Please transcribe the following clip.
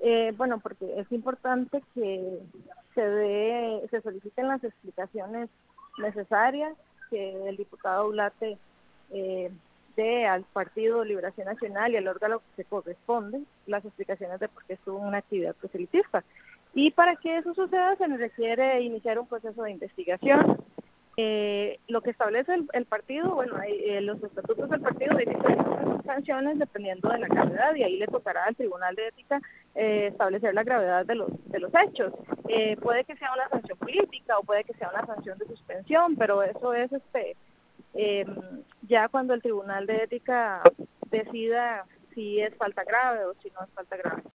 Bueno, porque es importante que se soliciten las explicaciones necesarias, que el diputado Ulate dé al Partido Liberación Nacional y al órgano que corresponde las explicaciones de por qué estuvo en una actividad proselitista. Y para que eso suceda se requiere iniciar un proceso de investigación. Lo que establece el partido, bueno, los estatutos del partido dicen sanciones dependiendo de la gravedad y ahí le tocará al Tribunal de Ética establecer la gravedad de los hechos. Puede que sea una sanción política o puede que sea una sanción de suspensión, pero eso es ya cuando el Tribunal de Ética decida si es falta grave o si no es falta grave.